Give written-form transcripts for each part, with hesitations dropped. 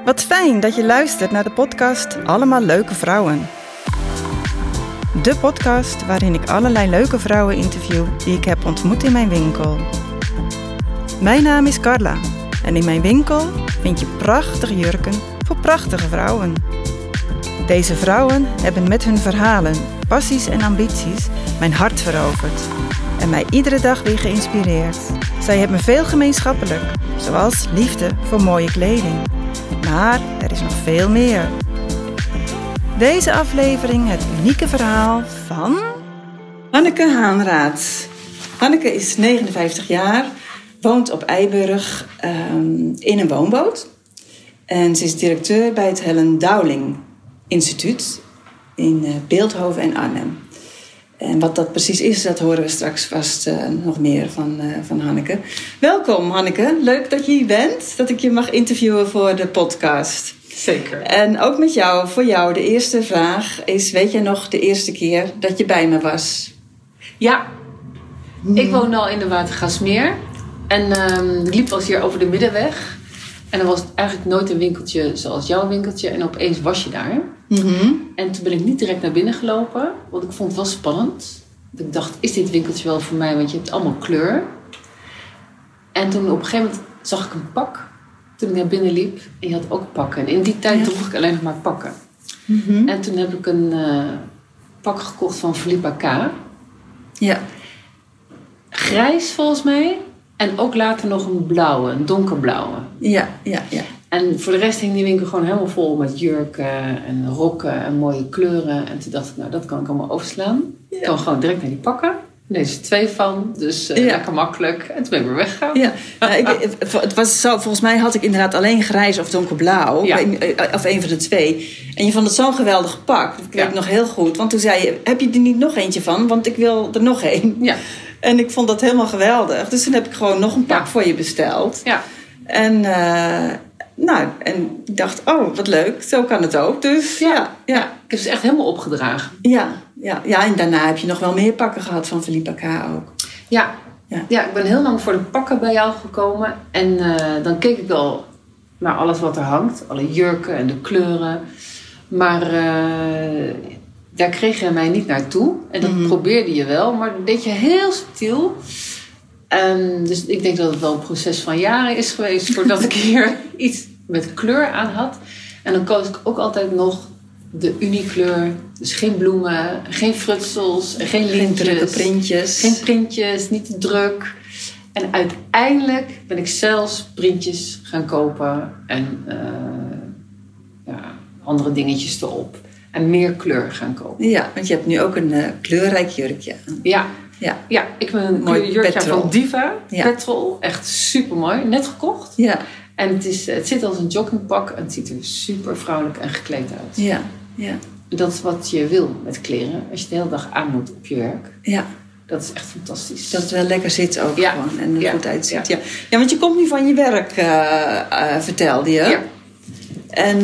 Wat fijn dat je luistert naar de podcast Allemaal Leuke Vrouwen. De podcast waarin ik allerlei leuke vrouwen interview die ik heb ontmoet in mijn winkel. Mijn naam is Carla en in mijn winkel vind je prachtige jurken voor prachtige vrouwen. Deze vrouwen hebben met hun verhalen, passies en ambities mijn hart veroverd en mij iedere dag weer geïnspireerd. Zij hebben veel gemeenschappelijk, zoals liefde voor mooie kleding. Maar er is nog veel meer. Deze aflevering het unieke verhaal van Hanneke Haanraad. Hanneke is 59 jaar, woont op Eiburg in een woonboot. En ze is directeur bij het Helen Dowling Instituut in Beeldhoven en Arnhem. En wat dat precies is, dat horen we straks vast nog meer van Hanneke. Welkom Hanneke, leuk dat je hier bent, dat ik je mag interviewen voor de podcast. Zeker. En ook met jou, voor jou, de eerste vraag is, weet jij nog de eerste keer dat je bij me was? Ja, ik woon al in de Watergasmeer en ik liep wel eens hier over de Middenweg. En er was eigenlijk nooit een winkeltje zoals jouw winkeltje en opeens was je daar. Mm-hmm. En toen ben ik niet direct naar binnen gelopen, want ik vond het wel spannend. Ik dacht, is dit winkeltje wel voor mij, want je hebt allemaal kleur. En toen op een gegeven moment zag ik een pak, toen ik naar binnen liep. En je had ook pakken. En in die tijd droeg ik alleen nog maar pakken. Mm-hmm. En toen heb ik een pak gekocht van Philippa K. Ja. Grijs volgens mij. En ook later nog een blauwe, een donkerblauwe. Ja. En voor de rest hing die winkel gewoon helemaal vol met jurken en rokken en mooie kleuren. En toen dacht ik, nou dat kan ik allemaal overslaan. Ik kan gewoon direct naar die pakken. Deze is 2 van, dus lekker makkelijk. En toen ben ik weer weggegaan. Ja. Het was zo, volgens mij had ik inderdaad alleen grijs of donkerblauw. Ja. Of een van de 2. En je vond het zo'n geweldig pak. Dat weet ik nog heel goed. Want toen zei je, heb je er niet nog eentje van? Want ik wil er nog 1. Ja. En ik vond dat helemaal geweldig. Dus toen heb ik gewoon nog een pak voor je besteld. Ja. En ik dacht, oh, wat leuk. Zo kan het ook. Dus ja. Ik heb ze echt helemaal opgedragen. Ja, en daarna heb je nog wel meer pakken gehad van Philippa K. ook. Ja, ik ben heel lang voor de pakken bij jou gekomen. En dan keek ik wel naar alles wat er hangt. Alle jurken en de kleuren. Maar daar kreeg je mij niet naartoe. En dat probeerde je wel, maar dat deed je heel subtiel. Dus ik denk dat het wel een proces van jaren is geweest voordat ik hier iets met kleur aan had. En dan koos ik ook altijd nog de uniekleur. Dus geen bloemen, geen frutsels, geen lintjes. Geen drukke printjes. Geen printjes, niet te druk. En uiteindelijk ben ik zelfs printjes gaan kopen. En andere dingetjes erop. En meer kleur gaan kopen. Ja, want je hebt nu ook een kleurrijk jurkje aan. Ja, ik ben een mooi jurkje petrol. van Diva. Ja. Petrol, echt super mooi. Net gekocht. Ja. En het zit als een joggingpak. En het ziet er super vrouwelijk en gekleed uit. Ja. Dat is wat je wil met kleren. Als je de hele dag aan moet op je werk. Ja. Dat is echt fantastisch. Dat het wel lekker zit ook gewoon. En er goed uitziet. Ja. Ja, want je komt nu van je werk, vertelde je. Ja. En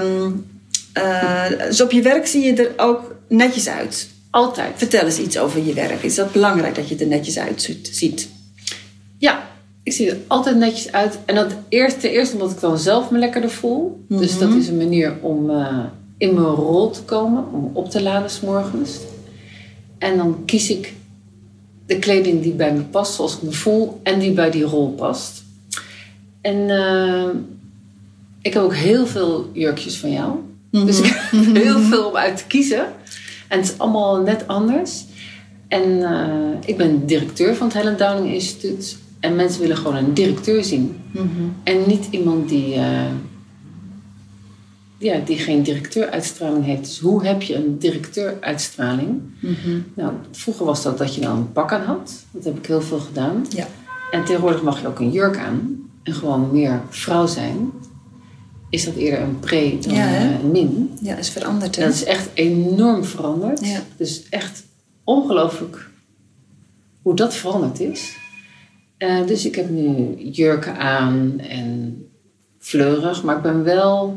dus op je werk zie je er ook netjes uit. Altijd. Vertel eens iets over je werk. Is dat belangrijk dat je er netjes uitziet? Ja, ik zie er altijd netjes uit. En dat eerst omdat ik dan zelf me lekkerder voel. Mm-hmm. Dus dat is een manier om in mijn rol te komen. Om op te laden 's morgens. En dan kies ik de kleding die bij me past, zoals ik me voel. En die bij die rol past. En ik heb ook heel veel jurkjes van jou. Mm-hmm. Dus ik heb heel veel om uit te kiezen. En het is allemaal net anders. En ik ben directeur van het Helen Dowling Instituut. En mensen willen gewoon een directeur zien. Mm-hmm. En niet iemand die geen directeuruitstraling heeft. Dus hoe heb je een directeuruitstraling? Mm-hmm. Nou, vroeger was dat je dan een pak aan had. Dat heb ik heel veel gedaan. Ja. En tegenwoordig mag je ook een jurk aan. En gewoon meer vrouw zijn. Is dat eerder een pre dan een min. Ja, dat is veranderd. Hè? Dat is echt enorm veranderd. Ja. Dus echt ongelooflijk hoe dat veranderd is. Dus ik heb nu jurken aan en fleurig. Maar ik ben wel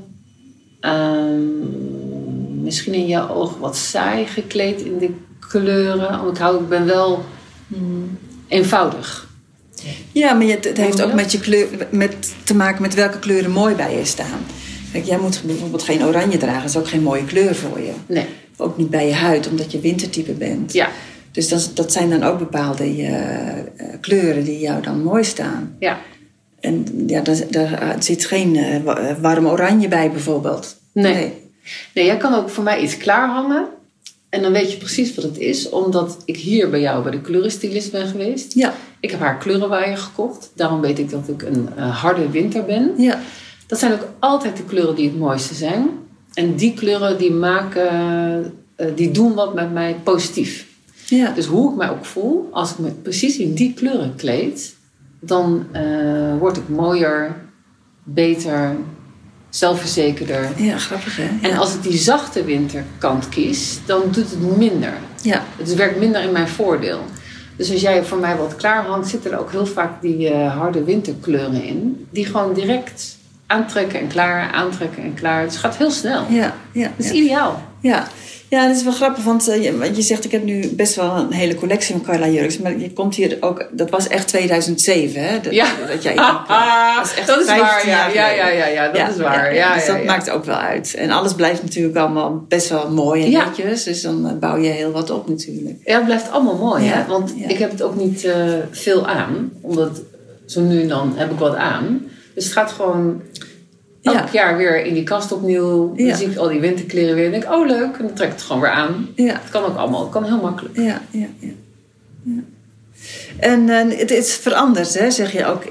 misschien in jouw ogen wat saai gekleed in de kleuren. Ik ben wel eenvoudig. Ja, maar het heeft ook met je kleur te maken met welke kleuren mooi bij je staan. Kijk, jij moet bijvoorbeeld geen oranje dragen. Dat is ook geen mooie kleur voor je. Nee. Ook niet bij je huid, omdat je wintertype bent. Ja. Dus dat zijn dan ook bepaalde kleuren die jou dan mooi staan. Ja. En ja, daar zit geen warm oranje bij bijvoorbeeld. Nee, jij kan ook voor mij iets klaarhangen. En dan weet je precies wat het is. Omdat ik hier bij jou bij de kleurenstylist ben geweest. Ja. Ik heb haar kleurenwaaier gekocht. Daarom weet ik dat ik een harde winter ben. Ja. Dat zijn ook altijd de kleuren die het mooiste zijn. En die kleuren die doen wat met mij positief. Ja. Dus hoe ik mij ook voel, als ik me precies in die kleuren kleed, dan word ik mooier, beter, zelfverzekerder. Ja, grappig hè? Ja. En als ik die zachte winterkant kies, dan doet het minder. Ja. Het werkt minder in mijn voordeel. Dus als jij voor mij wat klaarhangt, zitten er ook heel vaak die harde winterkleuren in. Die gewoon direct aantrekken en klaar, aantrekken en klaar. Dus het gaat heel snel. Ja. Dat is ideaal. Ja. Ja, dat is wel grappig, want je zegt, ik heb nu best wel een hele collectie van Carla Jurks, maar je komt hier ook, dat was echt 2007, hè? Dat jij dat is waar, ja, dat is waar. Ja, dus dat maakt ook wel uit. En alles blijft natuurlijk allemaal best wel mooi en netjes, dus dan bouw je heel wat op natuurlijk. Ja, het blijft allemaal mooi, hè? Want ik heb het ook niet veel aan, omdat zo nu en dan heb ik wat aan. Dus het gaat gewoon elk jaar weer in die kast opnieuw. Dan zie ik al die winterkleren weer en denk oh leuk. En dan trek ik het gewoon weer aan. Ja. Het kan ook allemaal. Het kan heel makkelijk. Ja. En het is veranderd, hè, zeg je ook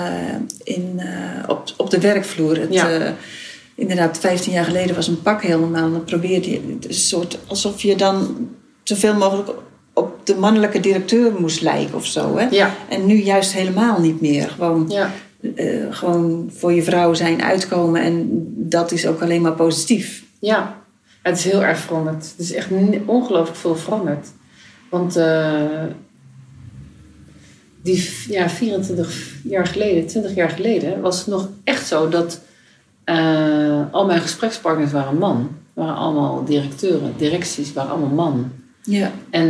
op de werkvloer. Inderdaad, 15 jaar geleden was een pak heel normaal. Dan probeerde je een soort alsof je dan zoveel mogelijk op de mannelijke directeur moest lijken of zo. Hè? Ja. En nu juist helemaal niet meer. Gewoon voor je vrouw zijn, uitkomen. En dat is ook alleen maar positief. Ja, het is heel erg veranderd. Het is echt ongelooflijk veel veranderd. Want 24 jaar geleden, 20 jaar geleden, was het nog echt zo dat al mijn gesprekspartners waren man. Waren allemaal directeuren, directies waren allemaal man. Ja. En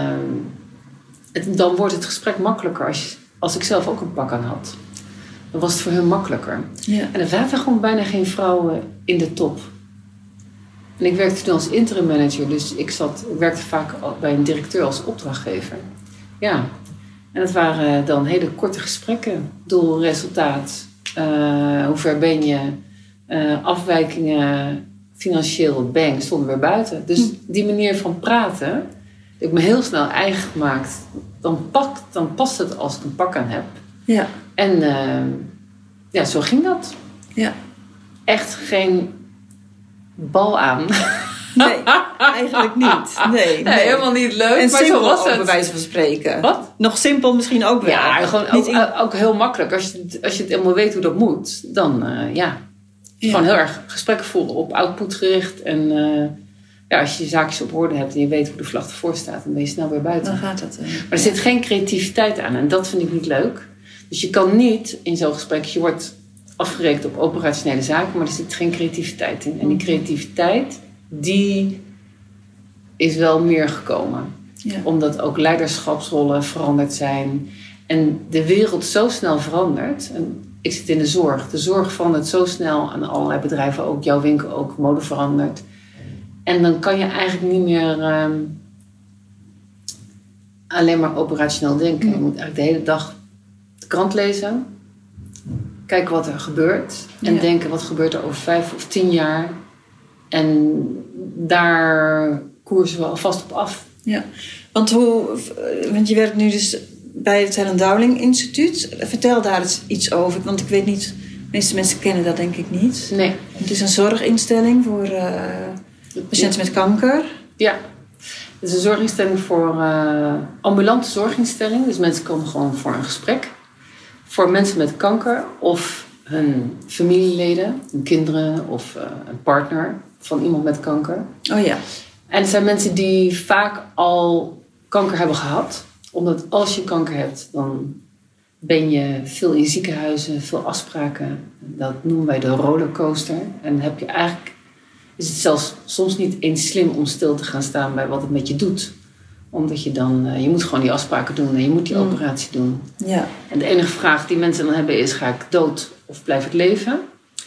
dan wordt het gesprek makkelijker als ik zelf ook een pak aan had. Dan was het voor hun makkelijker. Ja. En er zaten gewoon bijna geen vrouwen in de top. En ik werkte toen als interim manager. Dus ik werkte vaak bij een directeur als opdrachtgever. Ja. En dat waren dan hele korte gesprekken. Doel, resultaat. Hoe ver ben je? Afwijkingen. Financieel, bang, stonden weer buiten. Dus die manier van praten, heb ik me heel snel eigen gemaakt. Dan past het als ik een pak aan heb. Ja. En zo ging dat. Ja. Echt geen bal aan. Nee, eigenlijk niet. Nee, helemaal niet leuk. En maar zo was het. Bij wijze van spreken. Wat? Nog simpel misschien ook wel. Ja, gewoon ook heel makkelijk. Als je het helemaal weet hoe dat moet, dan gewoon heel erg gesprekken voeren op output gericht. En als je zaakjes op orde hebt en je weet hoe de vlag ervoor staat, dan ben je snel weer buiten. Dan gaat dat. Maar er zit geen creativiteit aan en dat vind ik niet leuk. Dus je kan niet in zo'n gesprek, je wordt afgerekend op operationele zaken, maar er zit geen creativiteit in. En die creativiteit, die is wel meer gekomen. Ja. Omdat ook leiderschapsrollen veranderd zijn. En de wereld zo snel verandert. En ik zit in de zorg. De zorg verandert zo snel aan allerlei bedrijven. Ook jouw winkel, ook mode verandert. En dan kan je eigenlijk niet meer alleen maar operationeel denken. Je moet eigenlijk de hele dag de krant lezen. Kijken wat er gebeurt. En denken wat gebeurt er over 5 of 10 jaar. En daar koersen we alvast op af. Ja, want je werkt nu dus bij het Helen Dowling Instituut. Vertel daar eens iets over. Want ik weet niet, de meeste mensen kennen dat denk ik niet. Nee. Het is een zorginstelling voor patiënten met kanker. Ja, het is een zorginstelling voor ambulante zorginstelling. Dus mensen komen gewoon voor een gesprek. Voor mensen met kanker of hun familieleden, hun kinderen of een partner van iemand met kanker. Oh ja. En het zijn mensen die vaak al kanker hebben gehad. Omdat als je kanker hebt, dan ben je veel in ziekenhuizen, veel afspraken. Dat noemen wij de rollercoaster. En heb je eigenlijk, is het zelfs soms niet eens slim om stil te gaan staan bij wat het met je doet. Omdat je dan, je moet gewoon die afspraken doen en je moet die operatie doen. Ja. En de enige vraag die mensen dan hebben is, ga ik dood of blijf ik leven?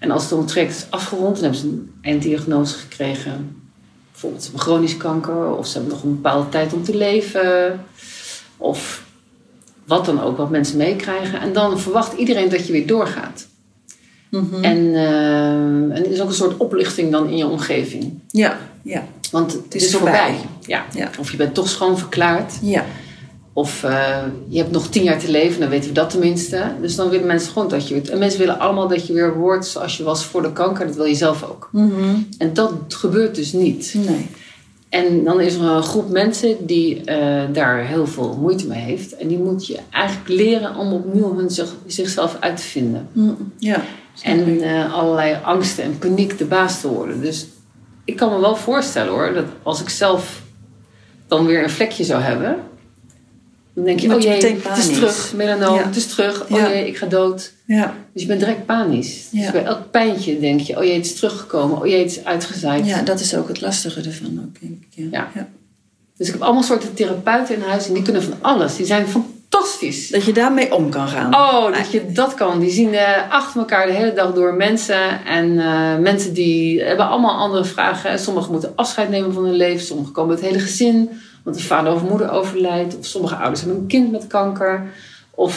En als het traject is afgerond, dan hebben ze een einddiagnose gekregen. Bijvoorbeeld ze hebben chronisch kanker, of ze hebben nog een bepaalde tijd om te leven. Of wat dan ook, wat mensen meekrijgen. En dan verwacht iedereen dat je weer doorgaat. Mm-hmm. En er is ook een soort oplichting dan in je omgeving. Ja. Want het is voorbij. Ja. Of je bent toch schoon verklaard. Ja. Of je hebt nog 10 jaar te leven, dan weten we dat tenminste. Dus dan willen mensen gewoon dat je weer... En mensen willen allemaal dat je weer wordt zoals je was voor de kanker. Dat wil je zelf ook. Mm-hmm. En dat gebeurt dus niet. Nee. En dan is er een groep mensen die daar heel veel moeite mee heeft. En die moet je eigenlijk leren om opnieuw zichzelf uit te vinden. Ja. En allerlei angsten en paniek de baas te worden. Dus ik kan me wel voorstellen hoor, dat als ik zelf dan weer een vlekje zou hebben, dan denk je, oh jee, het is terug, melanoom, het is terug, oh jee, ik ga dood. Ja. Dus je bent direct panisch. Ja. Dus bij elk pijntje denk je, oh jee, het is teruggekomen, oh jee, het is uitgezaaid. Ja, dat is ook het lastige ervan ook, denk ik. Ja. Dus ik heb allemaal soorten therapeuten in huis en die kunnen van alles. Die zijn fantastisch. Dat je daarmee om kan gaan. Oh, dat je dat kan. Die zien achter elkaar de hele dag door mensen. En mensen die hebben allemaal andere vragen. Sommigen moeten afscheid nemen van hun leven. Sommigen komen met het hele gezin. Want de vader of moeder overlijdt. Of sommige ouders hebben een kind met kanker. Of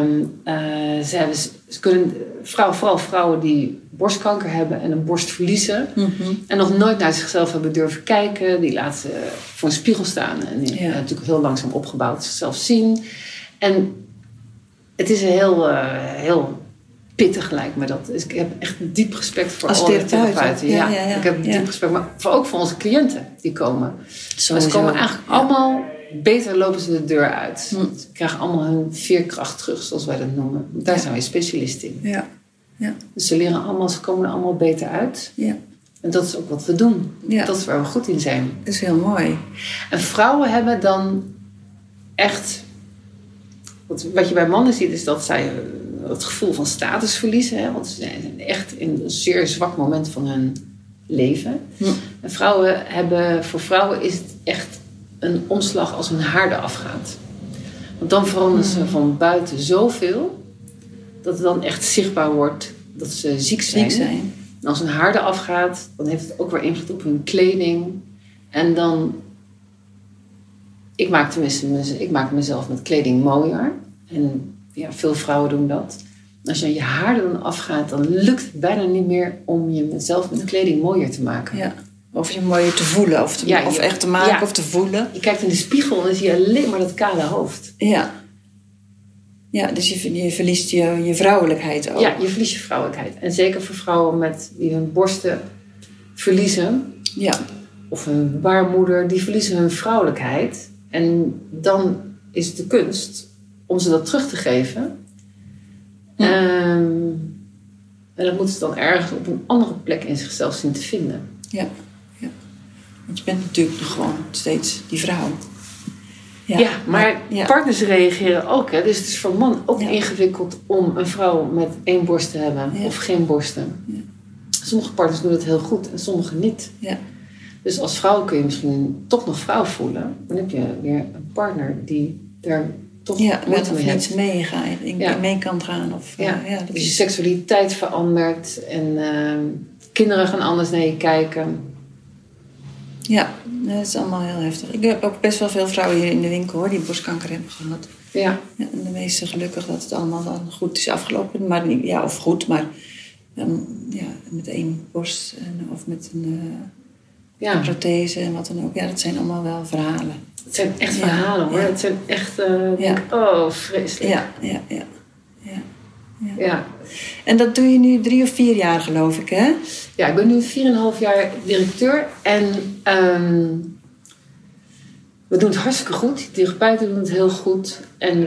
ze kunnen vooral vrouwen die borstkanker hebben en een borst verliezen. Mm-hmm. En nog nooit naar zichzelf hebben durven kijken. Die laten voor een spiegel staan. En die natuurlijk heel langzaam opgebouwd zichzelf zien. En het is heel pittig lijkt me dat. Dus ik heb echt diep respect voor alle therapeuten. Ja. Ik heb diep respect. Maar ook voor onze cliënten die komen. Ze komen eigenlijk allemaal... Beter lopen ze de deur uit. Ze krijgen allemaal hun veerkracht terug, zoals wij dat noemen. Daar zijn wij specialist in. Ja. Dus ze komen er allemaal beter uit. Ja. En dat is ook wat we doen. Ja. Dat is waar we goed in zijn. Dat is heel mooi. En vrouwen hebben dan echt... Wat je bij mannen ziet, is dat zij het gevoel van status verliezen. Hè? Want ze zijn echt in een zeer zwak moment van hun leven. En voor vrouwen is het echt een omslag als hun haar eraf gaat. Want dan veranderen ze van buiten zoveel... dat het dan echt zichtbaar wordt dat ze ziek zijn. En als hun haar eraf gaat... dan heeft het ook weer invloed op hun kleding. En dan... Ik maak mezelf met kleding mooier. En veel vrouwen doen dat. Als je haar er dan afgaat... dan lukt het bijna niet meer om jezelf met kleding mooier te maken. Ja. Of je mooier te voelen. Of echt te maken of te voelen. Je kijkt in de spiegel en dan zie je alleen maar dat kale hoofd. Ja, dus je verliest je vrouwelijkheid ook. Ja, je verliest je vrouwelijkheid. En zeker voor vrouwen die hun borsten verliezen. Ja. Of hun baarmoeder, die verliezen hun vrouwelijkheid. En dan is het de kunst om ze dat terug te geven. En dat moeten ze dan ergens op een andere plek in zichzelf zien te vinden. Ja. Want je bent natuurlijk nog gewoon steeds die vrouw. Ja, maar partners reageren ook. Hè? Dus het is voor een man ook ingewikkeld om een vrouw met 1 borst te hebben. Of geen borsten. Ja. Sommige partners doen het heel goed en sommige niet. Ja. Dus als vrouw kun je misschien toch nog vrouw voelen. Dan heb je weer een partner die daar toch moeite mee heeft. Mee kan gaan. Dus je seksualiteit verandert. En kinderen gaan anders naar je kijken. Ja, dat is allemaal heel heftig. Ik heb ook best wel veel vrouwen hier in de winkel die borstkanker hebben gehad. Ja. En de meeste gelukkig dat het allemaal dan goed is afgelopen. Maar met 1 borst of met een prothese en wat dan ook. Ja, dat zijn allemaal wel verhalen. Het zijn echt verhalen hoor. Het zijn echt, vreselijk. Ja. En dat doe je nu 3 of 4 jaar geloof ik, hè? Ja, ik ben nu 4,5 jaar directeur. En we doen het hartstikke goed. De therapeuten doen het heel goed. En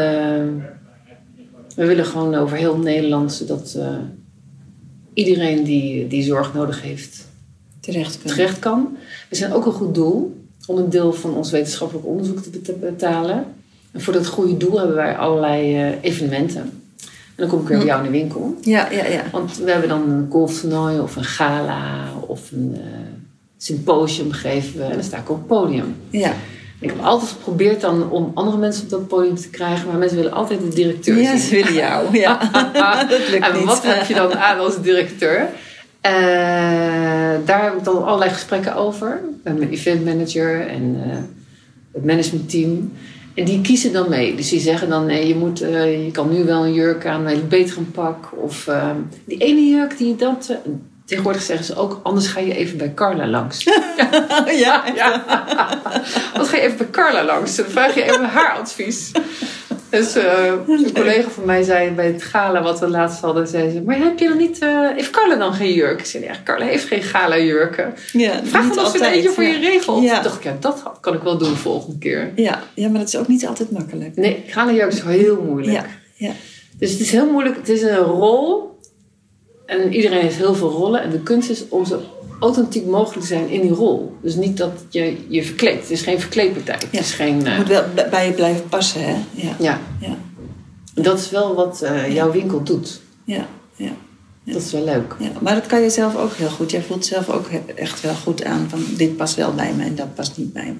we willen gewoon over heel Nederland... zodat iedereen die zorg nodig heeft... terecht kan. We zijn ook een goed doel... om een deel van ons wetenschappelijk onderzoek te betalen. En voor dat goede doel hebben wij allerlei evenementen... En dan kom ik weer bij jou in de winkel. Ja. Want we hebben dan een golftoernooi of een gala of een symposium gegeven we. En dan sta ik op het podium. Ja. Ik heb altijd geprobeerd dan om andere mensen op dat podium te krijgen. Maar mensen willen altijd de directeur zien. Ja, ze willen jou. Ja. Dat lukt en niet. wat heb je dan aan als directeur? Daar heb ik dan allerlei gesprekken over. Met mijn eventmanager en het managementteam. En die kiezen dan mee. Dus die zeggen dan, nee, je kan nu wel een jurk aan, maar beter een pak. Of die ene jurk die je dat... tegenwoordig zeggen ze ook, anders ga je even bij Carla langs. Ja. Anders ga je even bij Carla langs. Dan vraag je even haar advies. Dus een collega van mij zei bij het gala wat we laatst hadden, zei ze, maar heb je dan niet, heeft Carla dan geen jurk? Ik zei, ja, Carla heeft geen gala jurken. Ja, vraag dan of ze er eentje voor je regelt. Ja. Toen dacht ik, dat kan ik wel doen de volgende keer. Ja, maar dat is ook niet altijd makkelijk. Nee, gala jurk is heel moeilijk. Ja. Dus het is heel moeilijk. Het is een rol. En iedereen heeft heel veel rollen. En de kunst is om zo authentiek mogelijk te zijn in die rol. Dus niet dat je verkleedt. Het is geen verkleedpartij. Ja. Het is geen, Het moet wel bij je blijven passen, hè? Ja. Dat is wel wat jouw winkel doet. Ja. Dat is wel leuk. Ja, maar dat kan je zelf ook heel goed. Jij voelt zelf ook echt wel goed aan van dit past wel bij me en dat past niet bij me.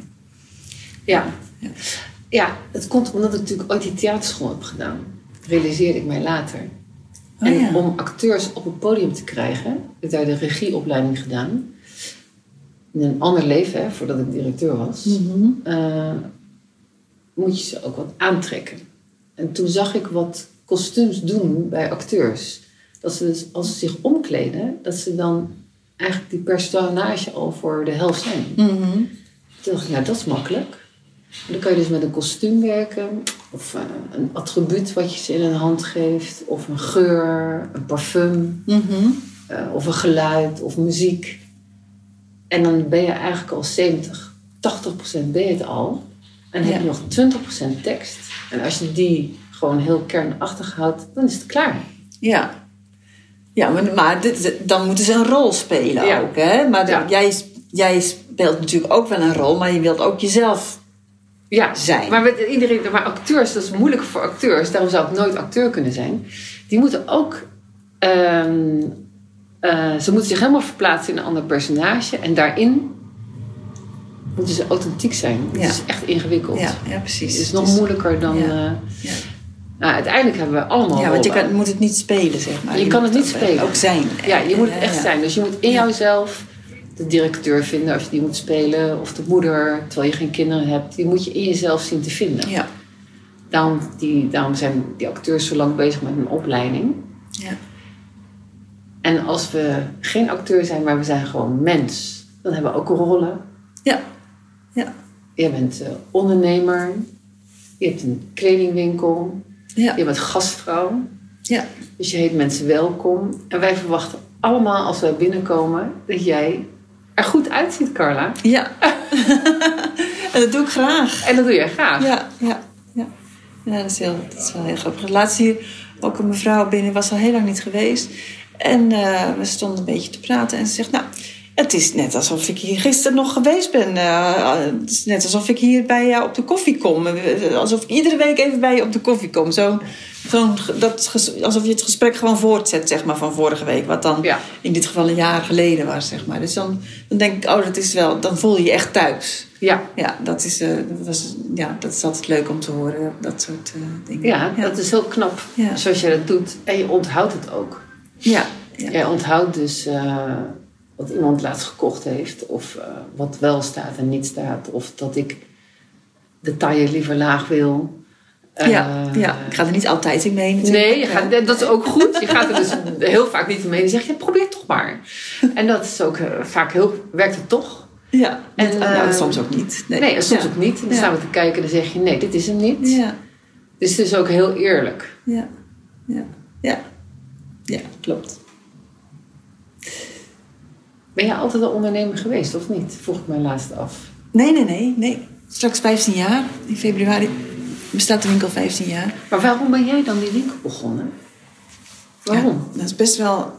Ja, het komt omdat ik natuurlijk ooit die theaterschool heb gedaan. Realiseerde ik mij later. Om acteurs op het podium te krijgen, heb ik daar de regieopleiding gedaan. In een ander leven, voordat ik directeur was, moet je ze ook wat aantrekken. En toen zag ik wat kostuums doen bij acteurs. Dat ze dus, als ze zich omkleden, dat ze dan eigenlijk die personage al voor de helft zijn. Toen dacht ik, dat is makkelijk. En dan kan je dus met een kostuum werken. Of een attribuut wat je ze in een hand geeft. Of een geur, een parfum. Of een geluid of muziek. En dan ben je eigenlijk al 80% ben je het al. En dan heb je nog 20% tekst. En als je die gewoon heel kernachtig houdt, dan is het klaar. Ja, maar dan moeten ze een rol spelen ook. Hè? Maar jij speelt natuurlijk ook wel een rol, maar je wilt ook jezelf zijn. Maar acteurs, dat is moeilijk voor acteurs. Daarom zou ik nooit acteur kunnen zijn. Die moeten ook... ze moeten zich helemaal verplaatsen in een ander personage. En daarin moeten ze authentiek zijn. Het is echt ingewikkeld. Ja, precies. Het is nog moeilijker dan... Nou, uiteindelijk hebben we allemaal want je moet het niet spelen, zeg maar. Je kan het niet spelen. Ook zijn. Ja, je moet het echt zijn. Dus je moet in jouzelf de directeur vinden als je die moet spelen. Of de moeder, terwijl je geen kinderen hebt. Die moet je in jezelf zien te vinden. Ja. Daarom zijn die acteurs zo lang bezig met een opleiding. Ja. En als we geen acteur zijn, maar we zijn gewoon mens. Dan hebben we ook rollen. Ja. Je bent ondernemer. Je hebt een kledingwinkel. Ja. Je bent gastvrouw. Ja. Dus je heet mensen welkom. En wij verwachten allemaal als wij binnenkomen dat jij er goed uitziet, Carla. Ja. En dat doe ik graag. En dat doe jij graag. Ja, dat is wel heel grappig. Laatst hier ook een mevrouw binnen, was al heel lang niet geweest. En we stonden een beetje te praten. En ze zegt, nou, het is net alsof ik hier gisteren nog geweest ben. Het is net alsof ik hier bij jou op de koffie kom. Alsof ik iedere week even bij je op de koffie kom. Alsof je het gesprek gewoon voortzet, zeg maar, van vorige week. Wat dan in dit geval een jaar geleden was, zeg maar. Dus dan denk ik, dat is wel... Dan voel je je echt thuis. Ja, dat is altijd leuk om te horen. Dat soort dingen. Ja, dat is heel knap. Ja. Zoals jij dat doet. En je onthoudt het ook. Ja. Jij onthoudt dus... wat iemand laatst gekocht heeft. Of wat wel staat en niet staat. Of dat ik de taille liever laag wil. Ik ga er niet altijd in mee natuurlijk. Nee, dat is ook goed. Je gaat er dus heel vaak niet in mee. En dan zeg je, probeer het toch maar. En dat is ook vaak werkt het toch. Ja, en soms ook niet. Nee, en soms ook niet. En dan staan we te kijken en dan zeg je, nee, dit is hem niet. Ja. Dus het is ook heel eerlijk. Ja, klopt. Ben jij altijd al ondernemer geweest, of niet? Vroeg ik mij laatst af. Nee. Straks 15 jaar. In februari bestaat de winkel 15 jaar. Maar waarom ben jij dan die winkel begonnen? Waarom? Ja, dat is best wel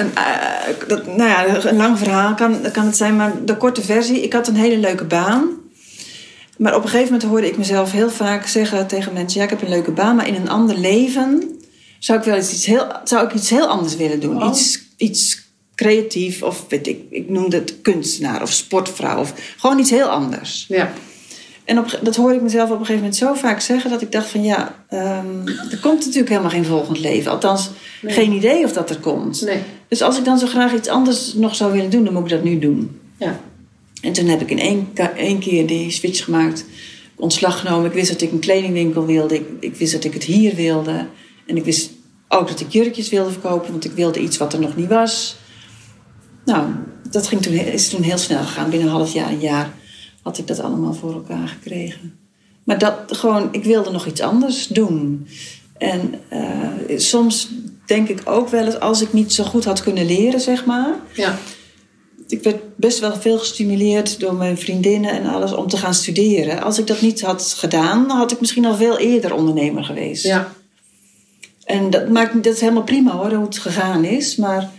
een lang verhaal kan het zijn. Maar de korte versie, ik had een hele leuke baan. Maar op een gegeven moment hoorde ik mezelf heel vaak zeggen tegen mensen... ja, ik heb een leuke baan, maar in een ander leven... zou ik wel iets heel anders willen doen. Oh. Iets creatief of weet ik noemde het kunstenaar of sportvrouw. Of gewoon iets heel anders. Ja. En dat hoorde ik mezelf op een gegeven moment zo vaak zeggen... dat ik dacht van er komt natuurlijk helemaal geen volgend leven. Althans, geen idee of dat er komt. Nee. Dus als ik dan zo graag iets anders nog zou willen doen... dan moet ik dat nu doen. Ja. En toen heb ik in één keer die switch gemaakt. Ontslag genomen. Ik wist dat ik een kledingwinkel wilde. Ik wist dat ik het hier wilde. En ik wist ook dat ik jurkjes wilde verkopen. Want ik wilde iets wat er nog niet was. Nou, dat is toen heel snel gegaan. Binnen een jaar had ik dat allemaal voor elkaar gekregen. Maar ik wilde nog iets anders doen. En soms denk ik ook wel eens... als ik niet zo goed had kunnen leren, zeg maar... Ja. Ik werd best wel veel gestimuleerd door mijn vriendinnen en alles om te gaan studeren. Als ik dat niet had gedaan, dan had ik misschien al veel eerder ondernemer geweest. Ja. En dat is helemaal prima hoor, hoe het gegaan is. Maar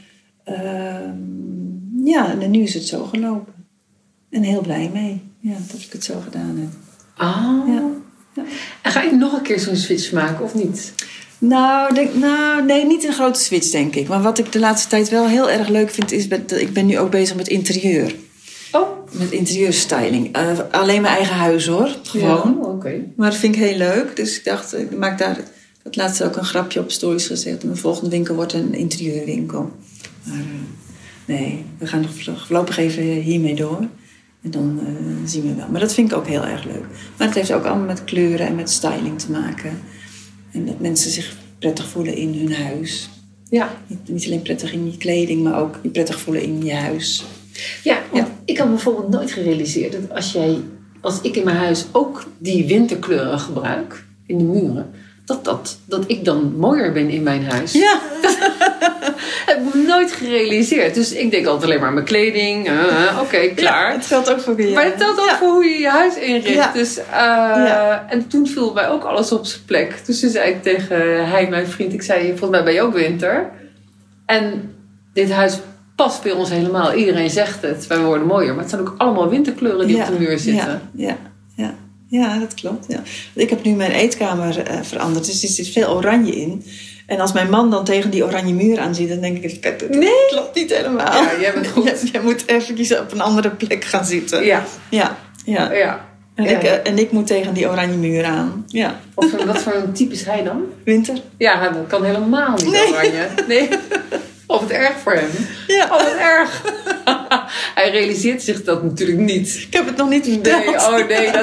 en nu is het zo gelopen. En heel blij mee dat ik het zo gedaan heb. Ah. Ja. En ga je nog een keer zo'n switch maken of niet? Nee, niet een grote switch, denk ik. Maar wat ik de laatste tijd wel heel erg leuk vind... is dat ik ben nu ook bezig met interieur. Oh. Met interieurstyling. Alleen mijn eigen huis, hoor. Gewoon. Ja, okay. Maar dat vind ik heel leuk. Dus ik dacht, ik maak daar... Dat laatst ook een grapje op stories gezet. Mijn volgende winkel wordt een interieurwinkel. Maar nee, we gaan nog voorlopig even hiermee door. En dan zien we wel. Maar dat vind ik ook heel erg leuk. Maar het heeft ook allemaal met kleuren en met styling te maken... En dat mensen zich prettig voelen in hun huis. Ja. Niet alleen prettig in je kleding, maar ook je prettig voelen in je huis. Ja, want ik had bijvoorbeeld nooit gerealiseerd dat als ik in mijn huis ook die winterkleuren gebruik in de muren, dat ik dan mooier ben in mijn huis. Ja. Dat heb ik nooit gerealiseerd. Dus ik denk altijd alleen maar aan mijn kleding. Oké, klaar. Ja, het geldt ook voor je. Maar het telt ook voor hoe je je huis inricht. Ja. Dus, En toen viel mij ook alles op zijn plek. Dus toen zei ik tegen mijn vriend, ik zei, volgens mij ben je ook winter. En dit huis past bij ons helemaal. Iedereen zegt het, wij worden mooier. Maar het zijn ook allemaal winterkleuren die op de muur zitten. Ja, dat klopt. Ja. Ik heb nu mijn eetkamer veranderd. Dus er zit veel oranje in. En als mijn man dan tegen die oranje muur aan ziet, dan denk ik, dat klopt niet helemaal. Ja, jij bent goed. Jij moet eventjes op een andere plek gaan zitten. Ja. En ik moet tegen die oranje muur aan. Ja. Wat voor een type is hij dan? Winter. Ja, dat kan helemaal niet oranje. Nee. Of het erg voor hem. Ja. Oh, wat erg. Hij realiseert zich dat natuurlijk niet. Ik heb het nog niet verteld. Nee.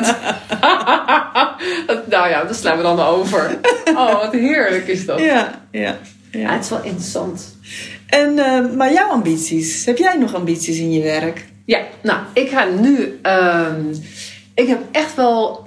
Dat slaan we dan over. Oh, wat heerlijk is dat. Ja. Het is wel interessant. En, maar jouw ambities? Heb jij nog ambities in je werk? Ja, nou, ik ga nu... ik heb echt wel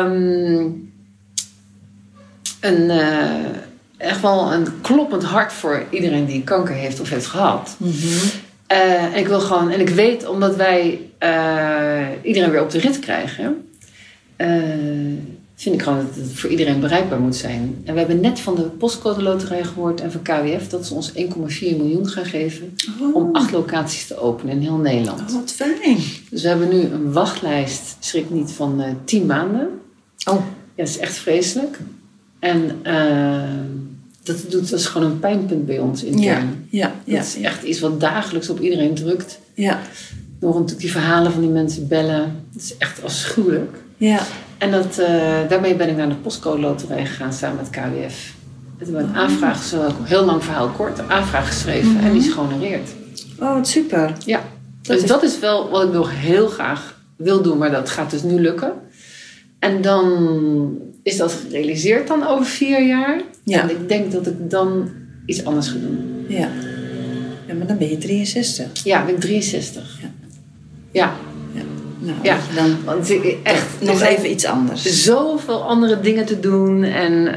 echt wel een kloppend hart voor iedereen die kanker heeft of heeft gehad. Mm-hmm. En ik wil gewoon... En ik weet, omdat wij iedereen weer op de rit krijgen... vind ik gewoon dat het voor iedereen bereikbaar moet zijn. En we hebben net van de Postcode Loterij gehoord en van KWF... dat ze ons 1,4 miljoen gaan geven... om 8 locaties te openen in heel Nederland. Oh, wat fijn. Dus we hebben nu een wachtlijst, schrik niet, van 10 maanden. Oh. Ja, dat is echt vreselijk. En dat is gewoon een pijnpunt bij ons intern. Ja. Dat is echt iets wat dagelijks op iedereen drukt. Ja. Nog natuurlijk die verhalen van die mensen bellen. Het is echt afschuwelijk. Ja. En daarmee ben ik naar de Postcode Loterij gegaan samen met KWF. We hebben een aanvraag, zo heel lang verhaal kort, een aanvraag geschreven en die is gehonoreerd. Oh, wat super. Ja, dat is wel wat ik nog heel graag wil doen, maar dat gaat dus nu lukken. En dan is dat gerealiseerd dan over 4 jaar. Ja. En ik denk dat ik dan iets anders ga doen. Ja. Ja, maar dan ben je 63. Ja, ik ben 63. Ja. Nou, ja, dan want echt nog even iets anders. Zoveel andere dingen te doen. En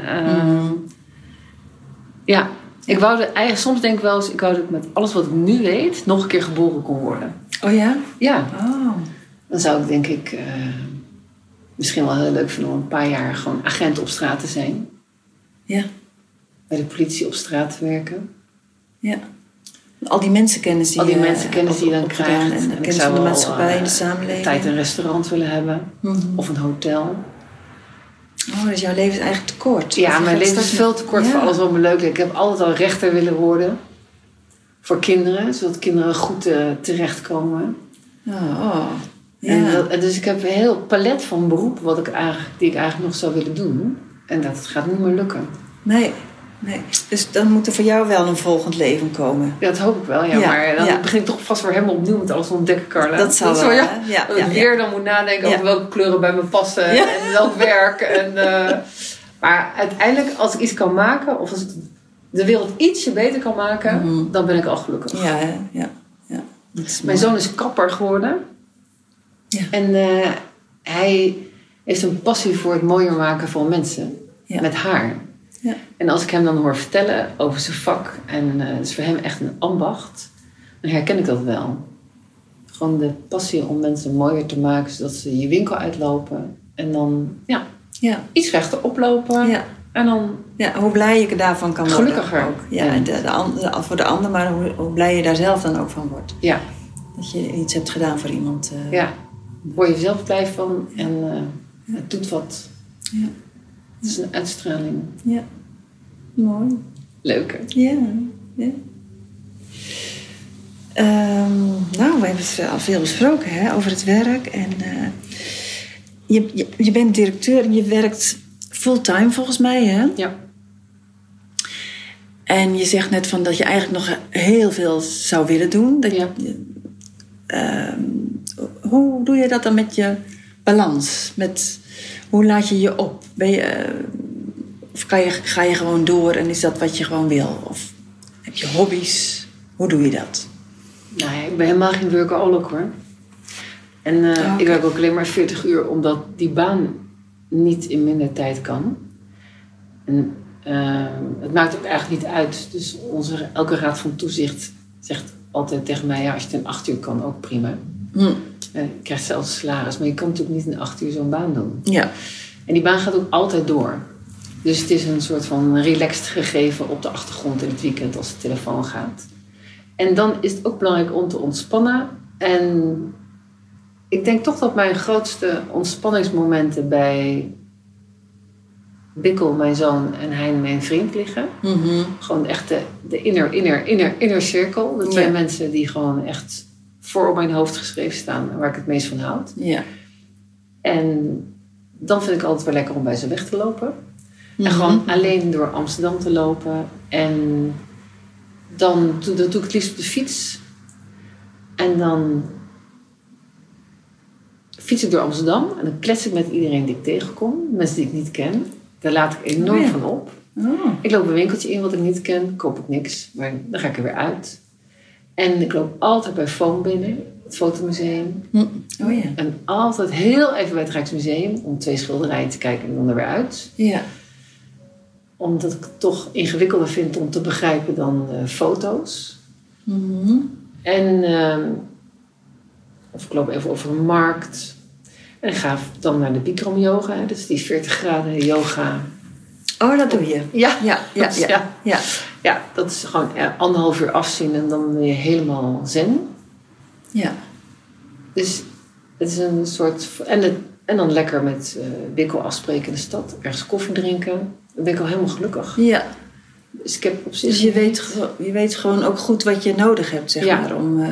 ja, ik wou soms denk ik wel eens, ik wou dat ik met alles wat ik nu weet nog een keer geboren kon worden. Oh ja? Ja. Oh. Dan zou ik denk ik misschien wel heel leuk vinden om een paar jaar gewoon agent op straat te zijn. Ja. Bij de politie op straat te werken. Ja. Al die mensenkennis die, je dan krijgt. En kennis van de maatschappij en de samenleving. Tijd een restaurant willen hebben. Mm-hmm. Of een hotel. Oh, dus jouw leven is eigenlijk te kort. Ja, mijn leven is veel te kort voor alles wat me leuk lijkt. Ik heb altijd al rechter willen worden. Voor kinderen. Zodat kinderen goed terechtkomen. Oh. En dus ik heb een heel palet van beroepen die ik eigenlijk nog zou willen doen. En dat gaat niet meer lukken. Nee. Dus dan moet er voor jou wel een volgend leven komen. Ja, dat hoop ik wel. Ja. Maar dan begin ik toch vast voor hem opnieuw met alles ontdekken, Carla. Dat zal wel. Dat ik weer dan moet nadenken over welke kleuren bij me passen. En welk werk. Maar uiteindelijk, als ik iets kan maken... of als ik de wereld ietsje beter kan maken... dan ben ik al gelukkig. Ja. Mijn zoon is kapper geworden. Ja. En hij heeft een passie voor het mooier maken van mensen. Ja. Met haar. Ja. En als ik hem dan hoor vertellen over zijn vak... en het is voor hem echt een ambacht... dan herken ik dat wel. Gewoon de passie om mensen mooier te maken... zodat ze je winkel uitlopen... en dan iets rechterop lopen... Ja. En dan... Ja, hoe blij je daarvan kan worden. Gelukkiger. Ook. Ja, voor de ander, maar hoe blij je daar zelf dan ook van wordt. Ja. Dat je iets hebt gedaan voor iemand. Ja, word je zelf blij van en het doet wat. Ja. Het is een uitstraling. Ja, mooi. Leuk. Ja. Nou, we hebben al veel besproken hè, over het werk. En je bent directeur en je werkt fulltime volgens mij, hè? Ja. En je zegt net van dat je eigenlijk nog heel veel zou willen doen. Hoe doe je dat dan met je balans? Hoe laat je je op? Of ga je gewoon door en is dat wat je gewoon wil? Of heb je hobby's? Hoe doe je dat? Nou ja, ik ben helemaal geen workaholic hoor. En ik werk ook alleen maar 40 uur omdat die baan niet in minder tijd kan. En het maakt ook eigenlijk niet uit. Dus elke raad van toezicht zegt altijd tegen mij... ja, als je het in 8 uur kan, ook prima. Je krijgt zelfs salaris. Maar je kan natuurlijk niet in 8 uur zo'n baan doen. Ja. En die baan gaat ook altijd door. Dus het is een soort van relaxed gegeven op de achtergrond in het weekend als de telefoon gaat. En dan is het ook belangrijk om te ontspannen. En ik denk toch dat mijn grootste ontspanningsmomenten bij Bikkel, mijn zoon, en Hein, mijn vriend, liggen. Mm-hmm. Gewoon echt de inner cirkel. De twee mensen die gewoon echt voor op mijn hoofd geschreven staan. Waar ik het meest van houd. Ja. En dan vind ik altijd wel lekker om bij ze weg te lopen. Mm-hmm. En gewoon alleen door Amsterdam te lopen. En dan doe ik het liefst op de fiets. En dan fiets ik door Amsterdam. En dan klets ik met iedereen die ik tegenkom. Mensen die ik niet ken. Daar laat ik enorm van op. Oh. Ik loop een winkeltje in wat ik niet ken. Koop ik niks. Maar dan ga ik er weer uit. En ik loop altijd bij Foam binnen. Het fotomuseum. Oh ja. En altijd heel even bij het Rijksmuseum. Om 2 schilderijen te kijken en dan er weer uit. Ja. Omdat ik het toch ingewikkelder vind om te begrijpen dan foto's. Mm-hmm. En of ik loop even over een markt. En ik ga dan naar de Bikram yoga. Dus die 40 graden yoga. Oh, dat doe je? Ja, dat is gewoon 1,5 uur afzien en dan ben je helemaal zen. Ja. Dus het is een soort... En dan lekker met Bikkel afspreken in de stad. Ergens koffie drinken. Dan ben ik al helemaal gelukkig. Ja. Dus ik heb op zich... Dus je weet gewoon ook goed wat je nodig hebt, zeg maar.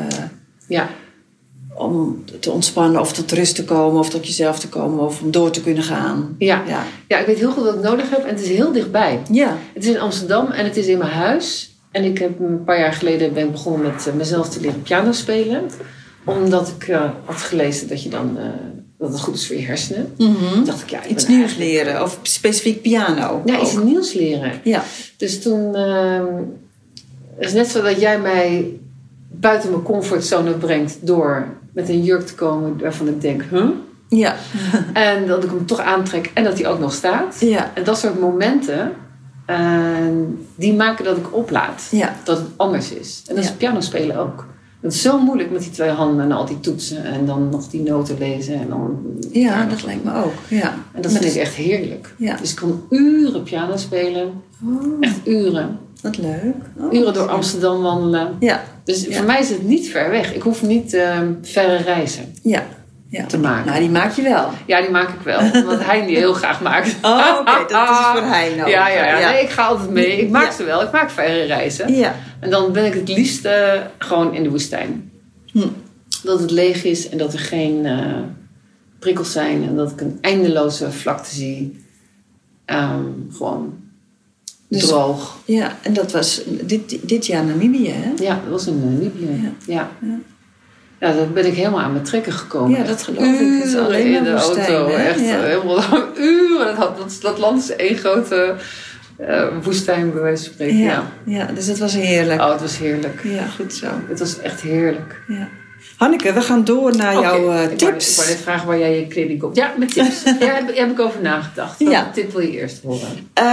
Om te ontspannen of tot rust te komen of tot jezelf te komen of om door te kunnen gaan. Ja, ik weet heel goed wat ik nodig heb en het is heel dichtbij. Ja. Het is in Amsterdam en het is in mijn huis. En ik heb een paar jaar geleden ben ik begonnen met mezelf te leren piano spelen. Omdat ik had gelezen dat je dan dat het goed is voor je hersenen. Mm-hmm. Dacht ik, iets nieuws leren of specifiek piano. Ja, iets nieuws leren. Ja. Dus toen is het net zo dat jij mij buiten mijn comfortzone brengt door met een jurk te komen waarvan ik denk, Ja. En dat ik hem toch aantrek en dat hij ook nog staat. Ja. En dat soort momenten, die maken dat ik oplaad. Ja. Dat het anders is. En dat is piano spelen ook. Het is zo moeilijk met die 2 handen en al die toetsen en dan nog die noten lezen. En dan, dat lijkt me ook. Ja. En dat vind ik echt heerlijk. Ja. Dus ik kan uren piano spelen. Oh. Echt uren. Wat leuk. Uren door Amsterdam wandelen. Ja. Dus voor mij is het niet ver weg. Ik hoef niet verre reizen te maken. Nou, die maak je wel. Ja, die maak ik wel. Omdat Hein die heel graag maakt. Oh, oké. Dat is voor Hein ook. Ja. Nee, ik ga altijd mee. Ik maak ze wel. Ik maak verre reizen. Ja. En dan ben ik het liefst gewoon in de woestijn. Dat het leeg is en dat er geen prikkels zijn. En dat ik een eindeloze vlakte zie. Gewoon droog. Ja, en dat was dit jaar Namibië, hè? Ja, dat was in Namibië. Ja, daar ben ik helemaal aan mijn trekken gekomen. Ja, dat geloof ik. Het is alleen maar in de woestijn, auto. hè? Echt helemaal uren. Dat land is één grote woestijn, bij wijze van spreken. Ja, dus het was heerlijk. Oh, het was heerlijk. Ja, goed zo. Het was echt heerlijk. Ja. Hanneke, we gaan door naar jouw tips. Ik wou net vragen waar jij je kleding koopt. Ja, met tips. Daar heb ik over nagedacht. Welke tip wil je eerst horen?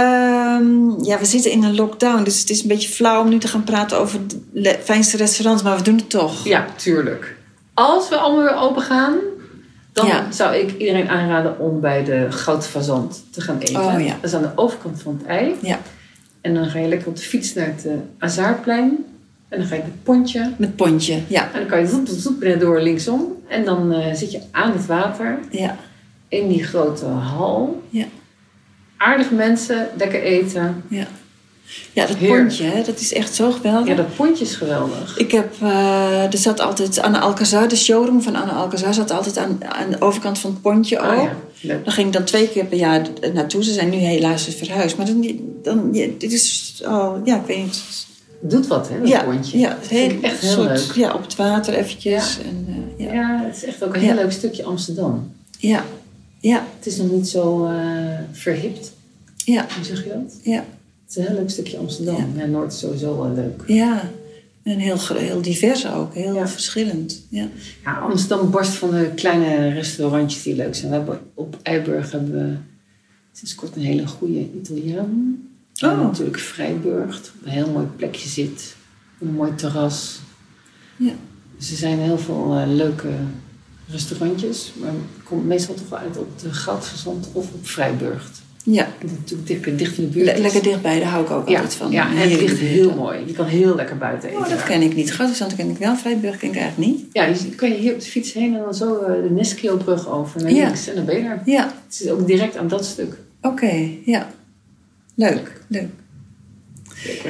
We zitten in een lockdown. Dus het is een beetje flauw om nu te gaan praten over de fijnste restaurants. Maar we doen het toch. Ja, tuurlijk. Als we allemaal weer open gaan... dan zou ik iedereen aanraden om bij de Goud Fazant te gaan eten. Oh, ja. Dat is aan de overkant van het ei. Ja. En dan ga je lekker op de fiets naar het Azaarplein. En dan ga je met Pontje. Met Pontje, ja. En dan kan je zoep binnendoor linksom. En dan zit je aan het water. Ja. In die grote hal. Ja. Aardige mensen, lekker eten. Ja. Ja, dat Pontje, hè, dat is echt zo geweldig. Ja, dat Pontje is geweldig. Ik heb, er zat altijd Anne Alcazar, de showroom van Anne Alcazar zat altijd aan de overkant van het Pontje ook. Ja. Daar ging ik dan 2 keer per jaar naartoe. Ze zijn nu helaas dus verhuisd. Maar dit is, ik weet niet. Doet wat, hè, dat Pontje. Ja, echt heel leuk. Ja, op het water eventjes. Ja. En, het is echt ook een heel leuk stukje Amsterdam. Ja. Ja. Het is nog niet zo verhipt. Ja. Hoe zeg je dat? Ja. Het is een heel leuk stukje Amsterdam. Ja, Noord is sowieso wel leuk. Ja, en heel divers ook. Heel verschillend. Ja. Ja, Amsterdam barst van de kleine restaurantjes die leuk zijn. We hebben op Eiburg sinds kort een hele goede Italiaan. En natuurlijk Vrijburg, op een heel mooi plekje zit. Een mooi terras. Ja. Dus er zijn heel veel leuke restaurantjes. Maar het komt meestal toch wel uit op de Goudfazant of op Vrijburg. Ja. Dat natuurlijk dicht in de buurt. Lekker dichtbij, daar hou ik ook altijd van. Ja, en het ligt heel mooi. Je kan heel lekker buiten eten. Dat ken ik niet. Goudfazant ken ik wel, Vrijburg ken ik eigenlijk niet. Ja, dus kan je hier op de fiets heen en dan zo de Nesquio-brug over naar links en dan ben je er. Ja. Het is ook direct aan dat stuk. Oké, ja. Leuk. Zeker.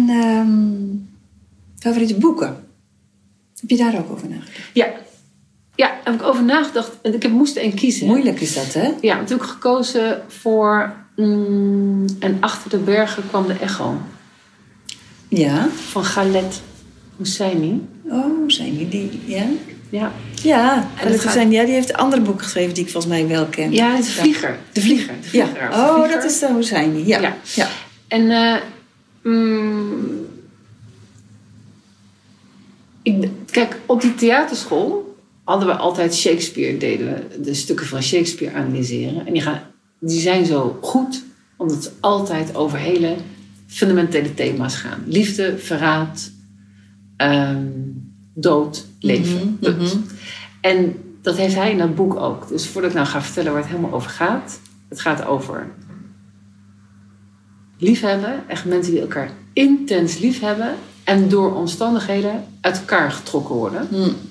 En favoriete boeken? Heb je daar ook over nagedacht? Ja, heb ik over nagedacht. En ik moest één kiezen. Moeilijk is dat, hè? Ja, toen heb ik gekozen voor... en achter de bergen kwam de echo. Ja. Van Khaled Hosseini. Oh, Hosseini, die, ja? Ja. Ja, Khaled Hosseini, die heeft andere boeken geschreven die ik volgens mij wel ken. Ja, de Vlieger. De Vlieger. Ja. Oh, dat is de Hosseini. Ja. En... kijk, op die theaterschool hadden we altijd Shakespeare, deden we de stukken van Shakespeare analyseren. En die zijn zo goed, omdat ze altijd over hele fundamentele thema's gaan. Liefde, verraad, dood, leven. En dat heeft hij in dat boek ook. Dus voordat ik nou ga vertellen waar het helemaal over gaat. Het gaat over liefhebben. Echt mensen die elkaar intens lief hebben. En door omstandigheden uit elkaar getrokken worden.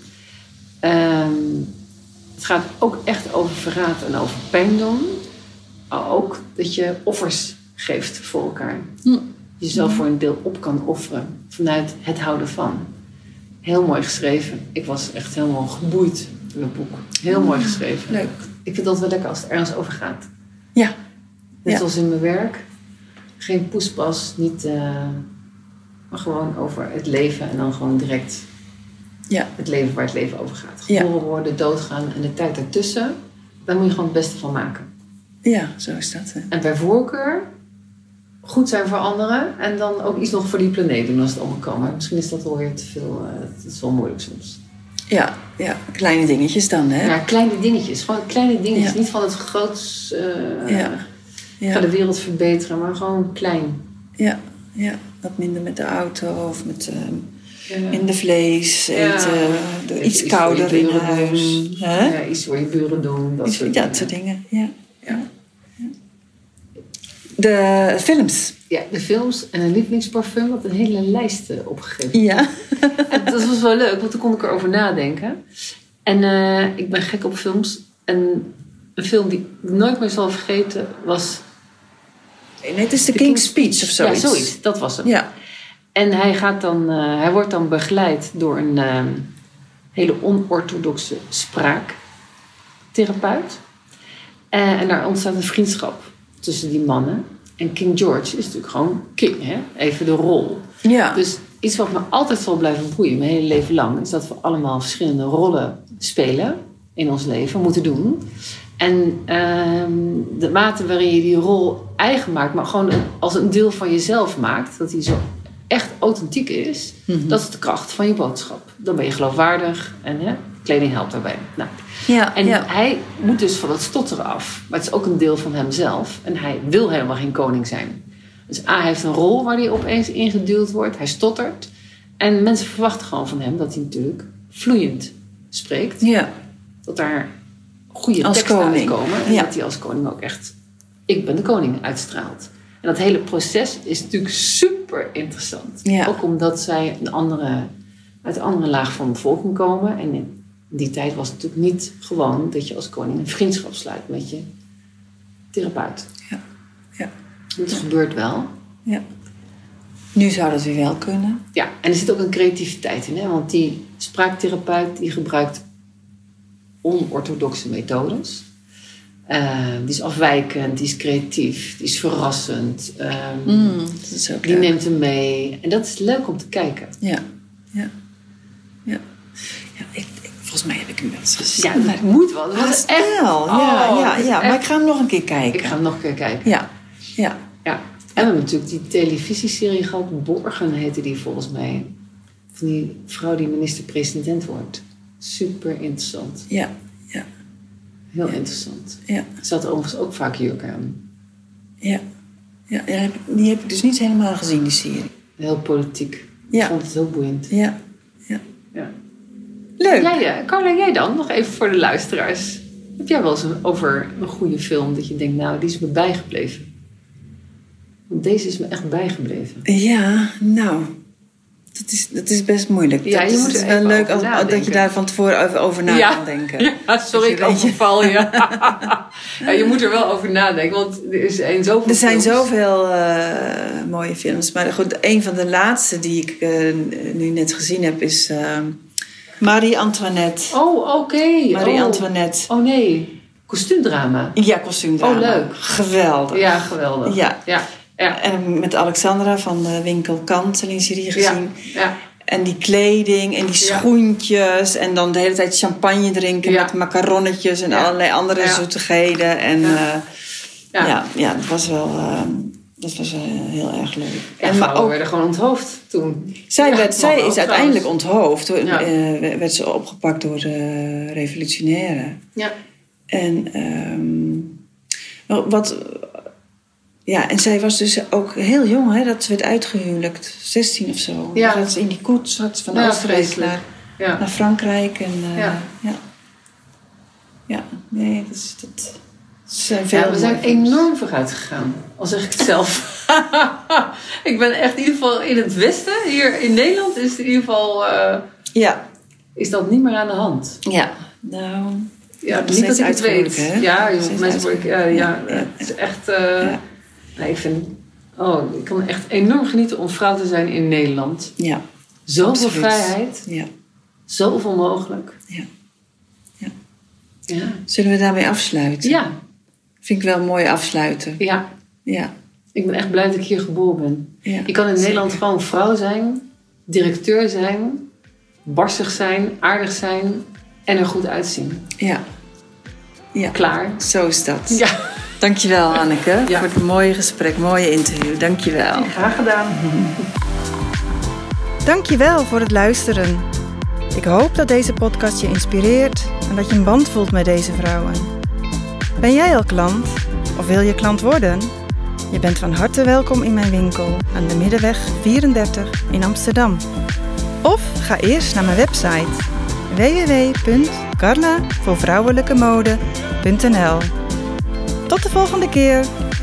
Het gaat ook echt over verraad en over pijn doen. Maar ook dat je offers geeft voor elkaar. Jezelf voor een deel op kan offeren. Vanuit het houden van. Heel mooi geschreven. Ik was echt helemaal geboeid door het boek. Heel mooi geschreven. Leuk. Ik vind dat wel lekker als het ergens over gaat. Ja. Net zoals in mijn werk. Geen poespas, niet... maar gewoon over het leven en dan gewoon direct het leven waar het leven over gaat. Geboren worden, doodgaan en de tijd ertussen. Daar moet je gewoon het beste van maken. Ja, zo is dat. Hè. En bij voorkeur goed zijn voor anderen en dan ook iets nog voor die planeet doen als het allemaal kan. Maar misschien is dat wel weer te veel. Het is wel moeilijk soms. Ja, kleine dingetjes dan, hè? Ja, kleine dingetjes. Gewoon kleine dingetjes. Ja. Niet van het groots ga de wereld verbeteren, maar gewoon klein. Ja, wat minder met de auto of met minder vlees eten. Iets kouder in huis. Ja, iets voor je buren doen. Dat soort dingen. Ja. De films. Ja, de films en een lievelingsparfum. Wat een hele lijst opgegeven. Ja. En dat was wel leuk, want toen kon ik erover nadenken. En ik ben gek op films. En een film die ik nooit meer zal vergeten was... Nee, het is The King's Speech of zoiets. Ja, zoiets. Dat was het. Ja. En hij wordt dan begeleid door een hele onorthodoxe spraaktherapeut. En daar ontstaat een vriendschap tussen die mannen. En King George is natuurlijk gewoon king, hè? Even de rol. Ja. Dus iets wat me altijd zal blijven boeien, mijn hele leven lang, is dat we allemaal verschillende rollen spelen in ons leven, moeten doen. En de mate waarin je die rol eigen maakt, maar gewoon als een deel van jezelf maakt, dat die zo echt authentiek is, dat is de kracht van je boodschap. Dan ben je geloofwaardig en kleding helpt daarbij. Nou. Ja, en hij moet dus van dat stotteren af. Maar het is ook een deel van hemzelf. En hij wil helemaal geen koning zijn. Dus hij heeft een rol waar hij opeens ingeduwd wordt. Hij stottert. En mensen verwachten gewoon van hem dat hij natuurlijk vloeiend spreekt. Ja. Dat daar goede als teksten koning uitkomen. En dat hij als koning ook echt, ik ben de koning, uitstraalt. En dat hele proces is natuurlijk super interessant. Ja. Ook omdat zij uit een andere laag van de bevolking komen. En in die tijd was het natuurlijk niet gewoon dat je als koning een vriendschap sluit met je therapeut. Ja. Ja. Dat gebeurt wel. Ja. Nu zou dat weer wel kunnen. Ja, en er zit ook een creativiteit in. Hè? Want die spraaktherapeut die gebruikt onorthodoxe methodes. Die is afwijkend, die is creatief, die is verrassend. Dat is ook die neemt hem mee. En dat is leuk om te kijken. Ja. Volgens mij heb ik hem wel eens gezien. Ja, dat moet wel. Dat was echt wel. Ja. Maar ik ga hem nog een keer kijken. Ik ga hem nog een keer kijken. Ja. En we hebben natuurlijk die televisieserie gehad. Borgen heette die volgens mij. Van die vrouw die minister-president wordt. Super interessant. Ja. Heel interessant. Ja. Ze had overigens ook vaak jurk aan. Ja. Die heb ik dus niet helemaal gezien, die serie. Heel politiek. Ja. Ik vond het heel boeiend. Ja. Leuk. Carla, jij dan? Nog even voor de luisteraars. Heb jij wel eens over een goede film dat je denkt, nou, die is me bijgebleven? Want deze is me echt bijgebleven. Ja, nou, dat is best moeilijk. Ja, je moet is wel leuk dat je daar van tevoren over na kan denken. Ja, sorry, ik overval je. Ja, je moet er wel over nadenken, want er zijn zoveel mooie films. Maar goed, een van de laatste die ik nu net gezien heb is Marie-Antoinette. Oh, oké. Marie-Antoinette. Oh nee, kostuumdrama. Ja, kostuumdrama. Oh, leuk. Geweldig. Ja, geweldig. Ja. En met Alexandra van de winkel Kanteling serie gezien. Ja. En die kleding en die schoentjes. En dan de hele tijd champagne drinken met macaronnetjes en allerlei andere zoetigheden. En dat was wel heel erg leuk. En vrouwen werden gewoon onthoofd toen. Zij is uiteindelijk onthoofd. Toen werd ze opgepakt door de revolutionairen. Ja. En en zij was dus ook heel jong, hè, dat ze werd uitgehuwelijkt. 16 of zo. Ja. Dat ze in die koets zat van Oostenrijk naar Frankrijk. En, dat zijn veel we zijn enorm vooruit gegaan. Al zeg ik het zelf. Ik ben echt in ieder geval in het westen. Hier in Nederland is het in ieder geval... is dat niet meer aan de hand. Ja, nou... Ja, niet dat ik het weet. Hè? Ja, mensen worden... het is echt... Nee, ik kan echt enorm genieten om vrouw te zijn in Nederland. Ja. Zoveel vrijheid. Ja. Zoveel mogelijk. Ja. Zullen we daarmee afsluiten? Ja. Vind ik wel een mooi afsluiten. Ja. Ik ben echt blij dat ik hier geboren ben. Ja, ik kan in Nederland gewoon vrouw zijn, directeur zijn, barstig zijn, aardig zijn en er goed uitzien. Ja. Klaar. Zo is dat. Ja. Dankjewel, Anneke, voor het mooie gesprek, mooie interview. Dankjewel. Graag gedaan. Dankjewel voor het luisteren. Ik hoop dat deze podcast je inspireert en dat je een band voelt met deze vrouwen. Ben jij al klant of wil je klant worden? Je bent van harte welkom in mijn winkel aan de Middenweg 34 in Amsterdam. Of ga eerst naar mijn website www.carlavoorvrouwelijkemode.nl. Tot de volgende keer!